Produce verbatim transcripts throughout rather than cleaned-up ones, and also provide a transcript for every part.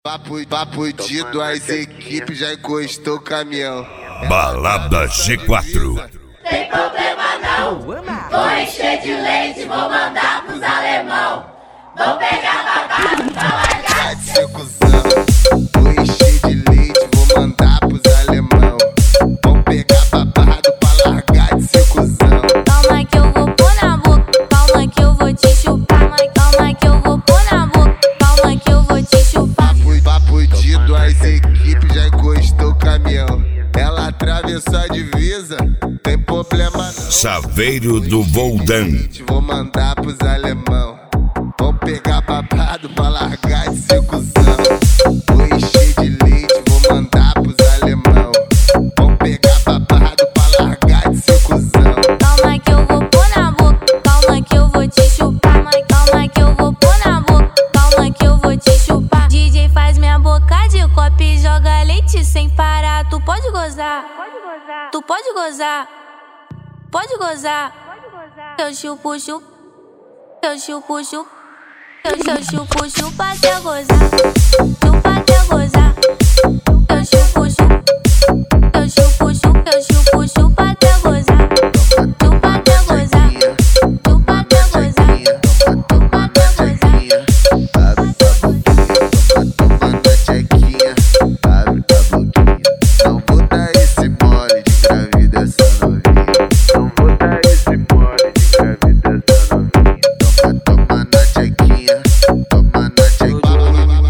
Papo, papo de duas equipes já encostou o caminhão. Balada G quatro. Tem problema não, vou encher de leite, vou mandar pros alemão. Vou pegar babado pra largar de ser cuzão. Vou encher de leite, vou mandar pros alemão. Vou pegar babado pra largar de ser cuzão. Calma que eu vou pôr na boca, calma que eu vou te chupar. Calma que eu vou pôr na boca, calma que eu vou te chupar. Papo, papo de duas equipes já encostou o caminhão. Ela atravessou a divisa, tem problema não. Saveiro do Voldan. Vou mandar pros alemão. Vão pegar babado pra largar de ser cuzão. Vou encher de leite, vou mandar pros alemão. Vão pegar babado pra largar de ser cuzão. Calma que eu vou pôr na boca, calma que eu vou te chupar. Calma que eu vou pôr na boca, calma que eu vou te chupar. D J faz minha boca de copo e joga leite sem parar. Tu pode gozar, tu pode gozar, pode gozar. Eu chupo, chupo, eu chupo, chupo, eu eu chupo, chupa até gozar, chupa até gozar. Eu chupo, chupo, eu chupo, chupo, eu chupo, chupa até gozar, chupa até gozar, chupa até gozar, chupa até gozar. Abre tua boquinha, toma na tchequinha. Abre tua boquinha, não vou dar esse mole de gravida essa novinha. Não vou dar esse mole de gravida essa novinha. Toma, toma na tchequinha, toma na tchequinha.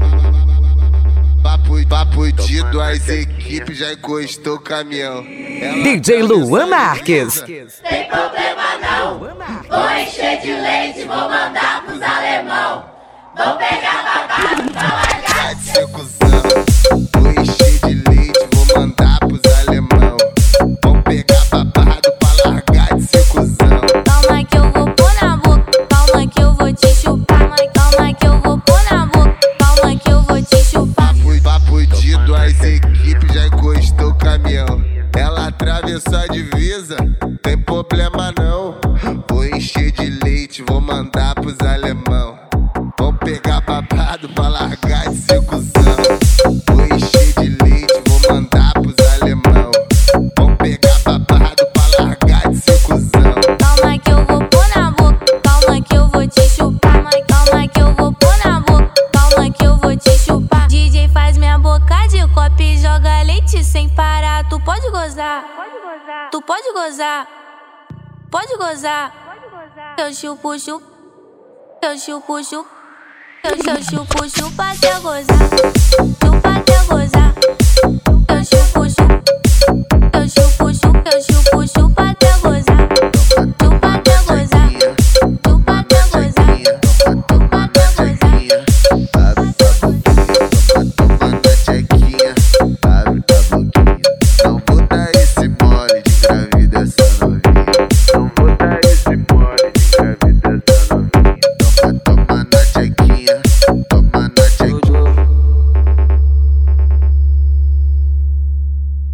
Papo, papo de duas equipes já encostou o caminhão. D J Luan Marques. Tem problema não, vou encher de leite, vou mandar pros alemão. Vou pegar babado pra largar de ser cuzão. Vou encher de leite, vou mandar pros alemão. Vão pegar babado pra largar de ser cuzão. Calma que eu vou pôr na boca, calma que eu vou te chupar. Calma que eu vou pôr na boca, calma que eu vou te chupar. Papo, papo de duas equipes já encostou o caminhão. Ela atravessou a divisa, tem problema não. Vou encher de leite, vou mandar pros alemão. Vão pegar babado pra largar de ser cuzão. Vou encher de leite, vou mandar pros alemão. Vão pegar babado pra largar de ser cuzão. Calma que eu vou pôr na boca, calma que eu vou te chupar. Calma que eu vou pôr na boca, calma que eu vou te chupar. D J faz minha boca de copo e joga leite sem parar. Tu pode gozar, tu pode gozar, pode gozar. Eu chupo, chupo, eu chupo, chupo, eu eu chupo, chupa até gozar,